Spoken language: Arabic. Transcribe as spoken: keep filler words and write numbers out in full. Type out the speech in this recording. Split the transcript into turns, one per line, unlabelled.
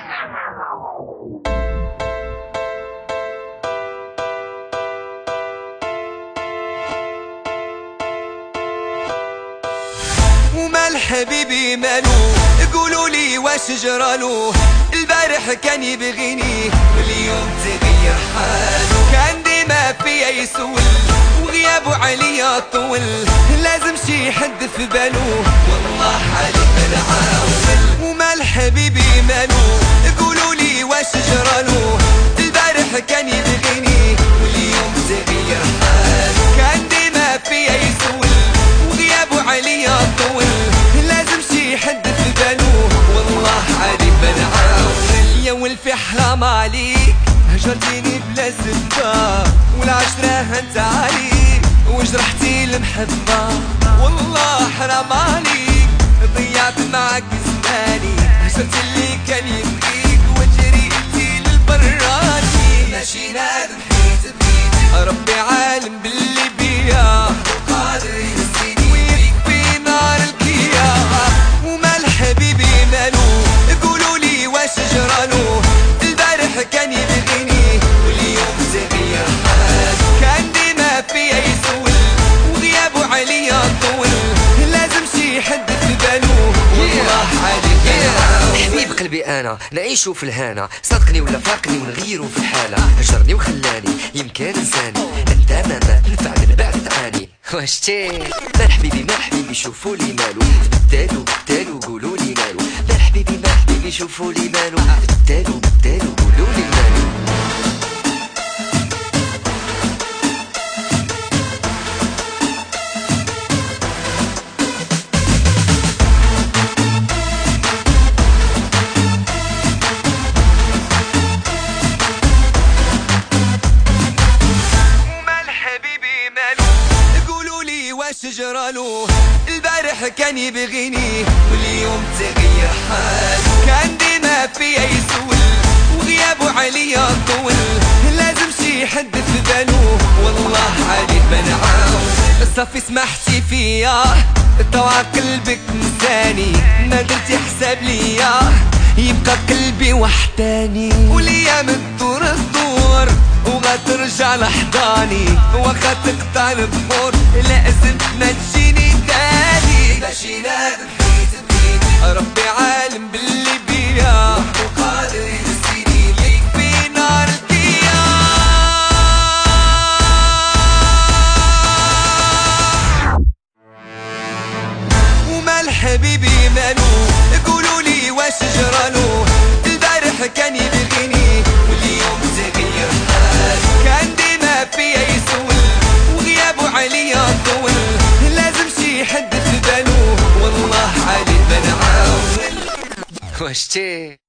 ومال حبيبي مالو؟ قولوا لي واش جرالو؟ البارح كان يبغيني واليوم تغير حالو، كان ديما فيا يسول وغيابه عليا طول، لازم شي حد في بالو والله عليك العاول. ومال حبيبي مالو؟ قولوا لي واش جرالو؟ البارح كان يبغيني واليوم تغير حالو، كان ديما فيا يسول وغيابه عليا طول، لازم شي حد في بالو والله عليك بنعاول. يا ولفي حرام عليك هجرتيني بلا سبة، والعشرة هنت عليك وجرحتي المحبة، والله حرام عليك ضيعت معاك زماني، هجرت اللي كان يبغيك وجريتي للبراني، ماشي نادم حيت بغيتك ربي عالم باللي بيا وقادر يهزيني ويكفي نار الكيا. ومال حبيبي مالو؟ قولوا لي واش جرالو؟ البارح كان يبغيني واليوم تغير حالو، كان ديما فيا يسول وغيابه عليا طول، لازم شي حد في بالو والله عليك
حبيب قلبي انا نعيشو في الهنا، صدقني ولا فاقني ونغيرو في الحالة، هجرني وخلاني يمكن انساني، انت ماما نفع من بعد تعاني واش تي. مال حبيبي مال حبيبي شوفوا لي مالو؟ بدالو بدالو قولوا لي مالو؟ مال حبيبي مال حبيبي شوفوا لي مالو؟ بدالو بدالو قولوا لي مالو؟
واش جرالو؟ البارح كان يبغيني واليوم تغير حالو، كان ديما فيا يسول وغيابه عليا طول، لازم شي حد في بالو والله عليك بنعاول. صافي سمحتي فيا طوع قلبك نساني، ما درتي حساب ليا يبقى قلبي وحداني، والايام تدور تدور وغترجع لحضاني، واخا تقطع البحور لازم ما تجيني تاني، ماشي نادم حيت بغيتك ربي عالم باللي بيا وحدو قادر يهزيني يكفي نار الكيا. ومال حبيبي مالو؟ قولوا لي واش جرالو؟ البارح كان يبغيني واليوم تغير حالو، كان ديما فيا يسول وغيابه عليا طول، لازم شي حد في بالو والله عليك بنعاول
واش تي.